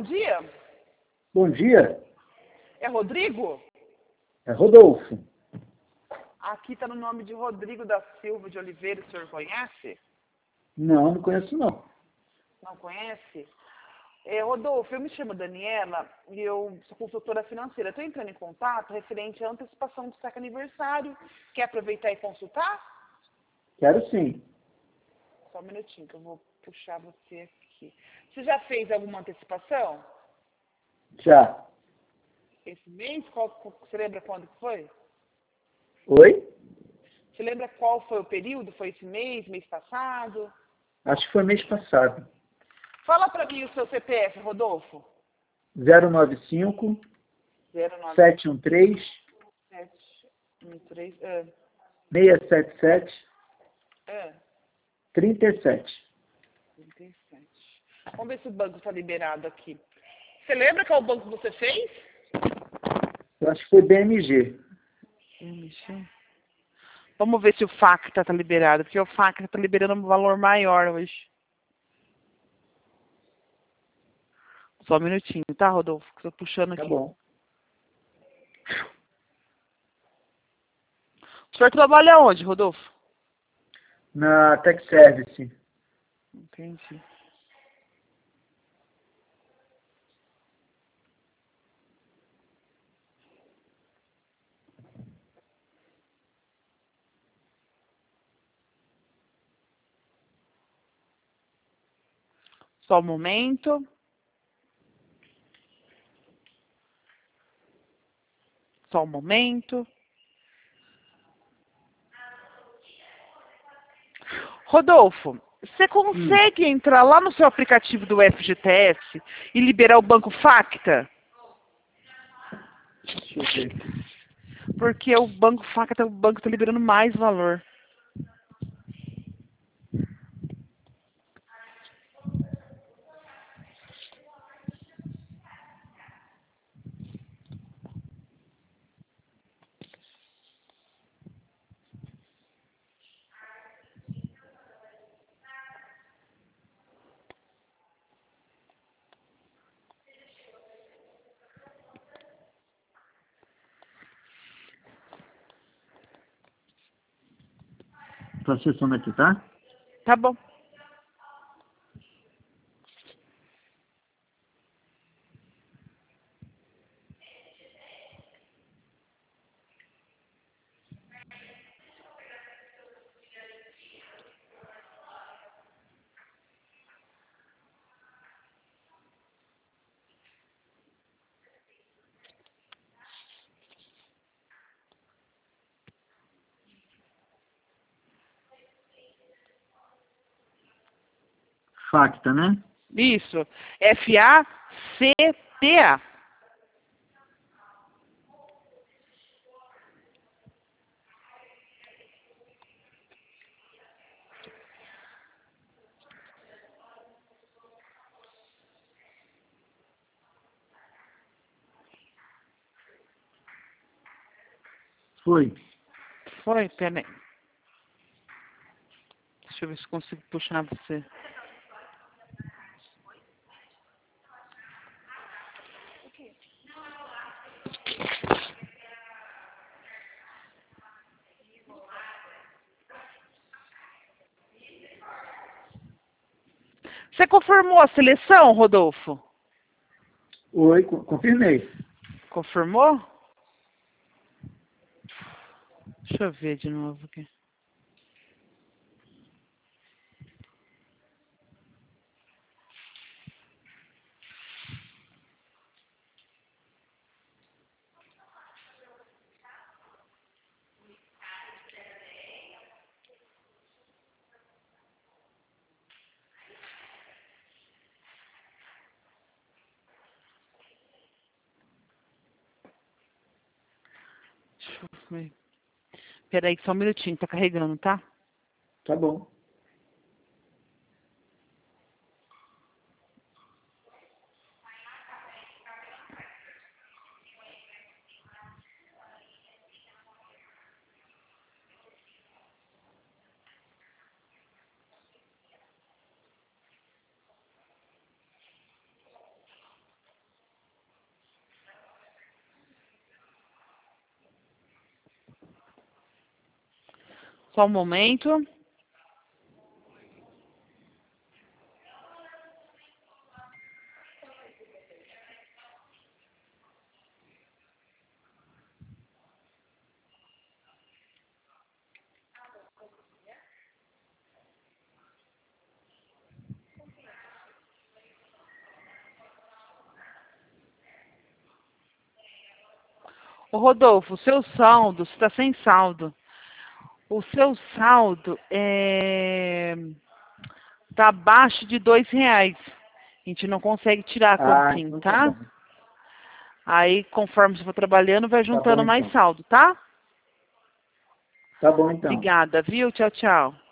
dia. Bom dia, É Rodrigo? é Rodolfo. Aqui está no nome de Rodrigo da Silva de Oliveira, o senhor conhece? Não conheço não. Não conhece? Rodolfo, eu me chamo Daniela e eu sou consultora financeira. Estou entrando em contato referente à antecipação do saque aniversário. Quer aproveitar e consultar? Quero sim. Só um minutinho que eu vou puxar você aqui. Você já fez alguma antecipação? Já. Esse mês? Você lembra quando que foi? Oi? Você lembra qual foi o período? Foi esse mês passado? Acho que foi mês passado. Fala para mim o seu CPF, Rodolfo. 095 09 713 713 677 37. 37. Vamos ver se o banco está liberado aqui. Você lembra qual banco você fez? Eu acho que foi BMG. Vamos ver se o FACTA está liberado, porque o FACTA está liberando um valor maior hoje. Só um minutinho, tá, Rodolfo? Que eu tô puxando aqui. Tá bom. O senhor trabalha onde, Rodolfo? Na Tech Service. Entendi. Só um momento. Só um momento. Rodolfo, você consegue entrar lá no seu aplicativo do FGTS e liberar o banco FACTA? Deixa eu ver. Porque o banco FACTA, o banco está liberando mais valor. Tô acessando aqui, tá? Tá bom. Facta, né? Isso. FACTA. Foi. Foi, peraí. Deixa eu ver se consigo puxar você. Você confirmou a seleção, Rodolfo? Oi, confirmei. Confirmou? Deixa eu ver de novo aqui. Deixa eu ver. Peraí, só um minutinho, tá carregando, tá? Tá bom. Só um momento. Ô Rodolfo, o seu saldo, você está sem saldo. O seu saldo tá abaixo de R$ 2. A gente não consegue tirar a continha, Então tá tá? bom. Aí, conforme você for trabalhando, vai Tá bom juntando mais então. saldo, tá? Tá bom então. Obrigada, viu? Tchau, tchau.